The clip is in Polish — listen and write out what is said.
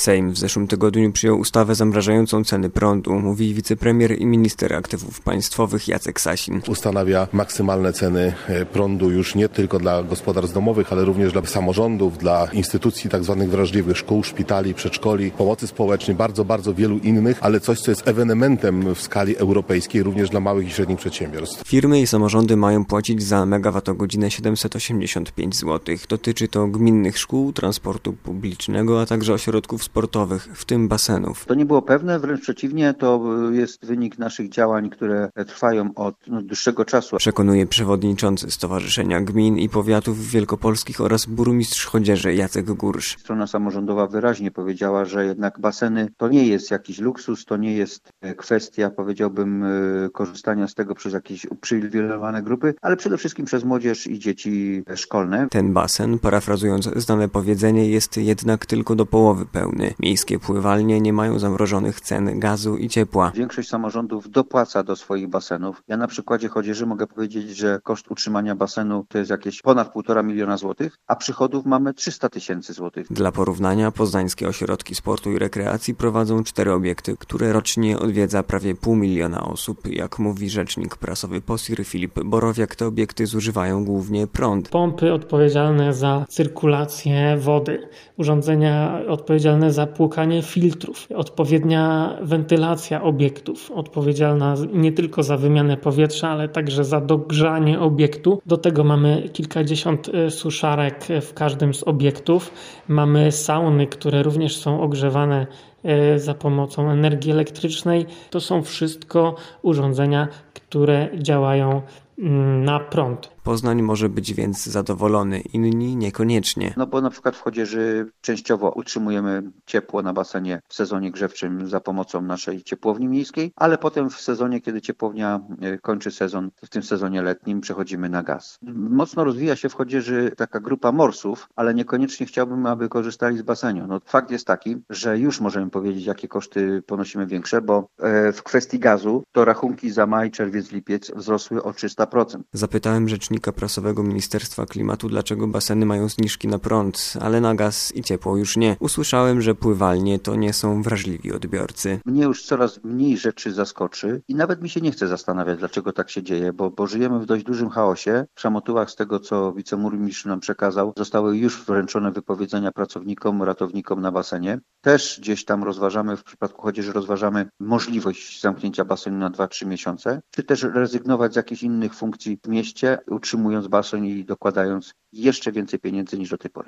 Sejm w zeszłym tygodniu przyjął ustawę zamrażającą ceny prądu, mówi wicepremier i minister aktywów państwowych Jacek Sasin. Ustanawia maksymalne ceny prądu już nie tylko dla gospodarstw domowych, ale również dla samorządów, dla instytucji tak zwanych wrażliwych, szkół, szpitali, przedszkoli, pomocy społecznej, bardzo wielu innych, ale coś, co jest ewenementem w skali europejskiej również dla małych i średnich przedsiębiorstw. Firmy i samorządy mają płacić za megawattogodzinę 785 zł. Dotyczy to gminnych szkół, transportu publicznego, a także ośrodków sportowych, w tym basenów. To nie było pewne, wręcz przeciwnie, to jest wynik naszych działań, które trwają od dłuższego czasu. Przekonuje przewodniczący Stowarzyszenia Gmin i Powiatów Wielkopolskich oraz burmistrz Chodzieży Jacek Gursz. Strona samorządowa wyraźnie powiedziała, że jednak baseny to nie jest jakiś luksus, to nie jest kwestia, powiedziałbym, korzystania z tego przez jakieś uprzywilejowane grupy, ale przede wszystkim przez młodzież i dzieci szkolne. Ten basen, parafrazując znane powiedzenie, jest jednak tylko do połowy pełny. Miejskie pływalnie nie mają zamrożonych cen gazu i ciepła. Większość samorządów dopłaca do swoich basenów. Ja na przykładzie Chodzieży mogę powiedzieć, że koszt utrzymania basenu to jest jakieś ponad 1,5 miliona złotych, a przychodów mamy 300 000 złotych. Dla porównania poznańskie ośrodki sportu i rekreacji prowadzą 4 obiekty, które rocznie odwiedza prawie 500 000 osób. Jak mówi rzecznik prasowy POSIR Filip Borowiak, te obiekty zużywają głównie prąd. Pompy odpowiedzialne za cyrkulację wody, urządzenia odpowiedzialne za płukanie filtrów, odpowiednia wentylacja obiektów, odpowiedzialna nie tylko za wymianę powietrza, ale także za dogrzanie obiektu. Do tego mamy kilkadziesiąt suszarek w każdym z obiektów. Mamy sauny, które również są ogrzewane za pomocą energii elektrycznej. To są wszystko urządzenia, które działają na prąd. Poznań może być więc zadowolony, inni niekoniecznie. Bo na przykład w Chodzieży częściowo utrzymujemy ciepło na basenie w sezonie grzewczym za pomocą naszej ciepłowni miejskiej, ale potem w sezonie, kiedy ciepłownia kończy sezon, w tym sezonie letnim przechodzimy na gaz. Mocno rozwija się w Chodzieży taka grupa morsów, ale niekoniecznie chciałbym, aby korzystali z basenu. Fakt jest taki, że już możemy powiedzieć, jakie koszty ponosimy większe, bo w kwestii gazu to rachunki za maj, czerwiec, lipiec wzrosły o 300%. Zapytałem rzecznika prasowego Ministerstwa Klimatu, dlaczego baseny mają zniżki na prąd, ale na gaz i ciepło już nie. Usłyszałem, że pływalnie to nie są wrażliwi odbiorcy. Mnie już coraz mniej rzeczy zaskoczy i nawet mi się nie chce zastanawiać, dlaczego tak się dzieje, bo żyjemy w dość dużym chaosie. W Szamotułach, z tego co wiceburmistrz nam przekazał, zostały już wręczone wypowiedzenia pracownikom, ratownikom na basenie. Też gdzieś tam rozważamy, w przypadku Chodzieży rozważamy możliwość zamknięcia basenu na 2-3 miesiące, czy też rezygnować z jakichś innych funkcji w mieście, utrzymując basen i dokładając jeszcze więcej pieniędzy niż do tej pory.